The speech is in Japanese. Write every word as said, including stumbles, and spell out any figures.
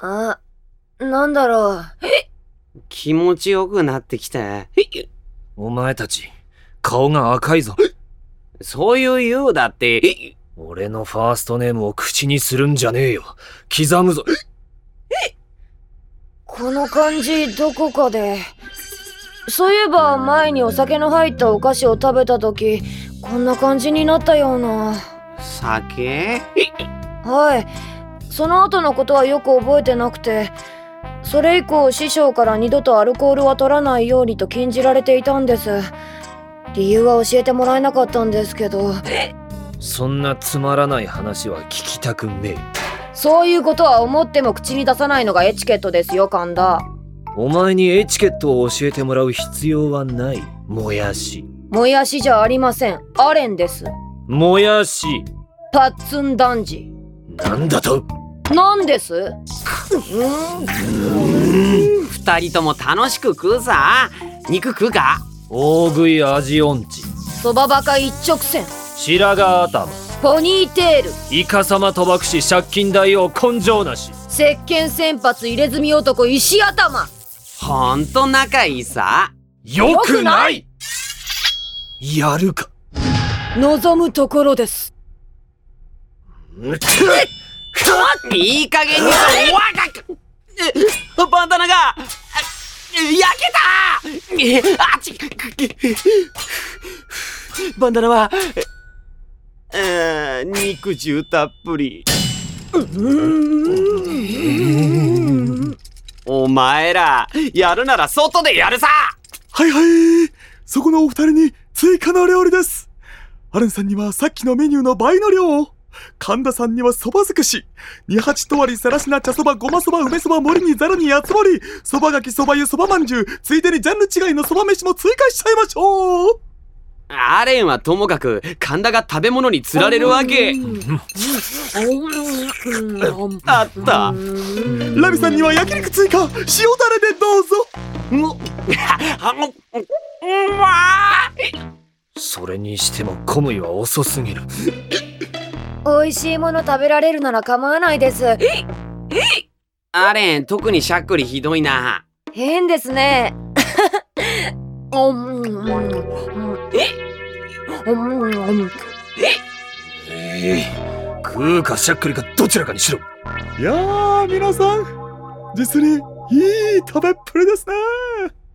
あ、なんだろう。 気持ちよくなってきた。 お前たち、顔が赤いぞ。 そういう言うだって。 俺のファーストネームを口にするんじゃねえよ。刻むぞ。 この感じどこかで。そういえば前にお酒の入ったお菓子を食べた時、こんな感じになったような。 酒？ はい。その後のことはよく覚えてなくて、それ以降師匠から二度とアルコールは取らないようにと禁じられていたんです。理由は教えてもらえなかったんですけど。 そんなつまらない話は聞きたくねえ。 そういうことは思っても口に出さないのがエチケットですよ、神田。 お前にエチケットを教えてもらう必要はない。もやし。 もやしじゃありません。アレンです。 もやし。 パッツン男児。 なんだと？ なんです？ 二人とも楽しく食うさ。肉食うか？ 大食い味音痴。 そばばか一直線。 白髪頭。 ポニーテール。 イカサマ賭博し借金大王根性なし。 石鹸先発入れ墨男石頭。 ほんと仲いいさ。 よくない。やるか。 望むところです。 いい加減にわかバンダナが焼けた。あちバンダナは肉汁たっぷり。お前らやるなら外でやるさ。 はいはい、そこのお二人に追加の料理です。アレンさんにはさっきのメニューの倍の量を、神田さんにはそば尽くし、二八とわりさらしな茶そばごまそば梅そば盛りにざるにやつ盛り、そばがきそば湯そばまんじゅう、ついでにジャンル違いのそば飯も追加しちゃいましょう。 アレンはともかく神田が食べ物に釣られるわけ。あった。 ラビさんには焼肉追加、塩だれでどうぞ。 うわそれにしてもコムイは遅すぎる。 美味しいもの食べられるなら構わないです。 アレン特にしゃっくりひどいな。 変ですね。 ええ、食うかしゃっくりかどちらかにしろ。 いやー皆さん、実にいい食べっぷりですね。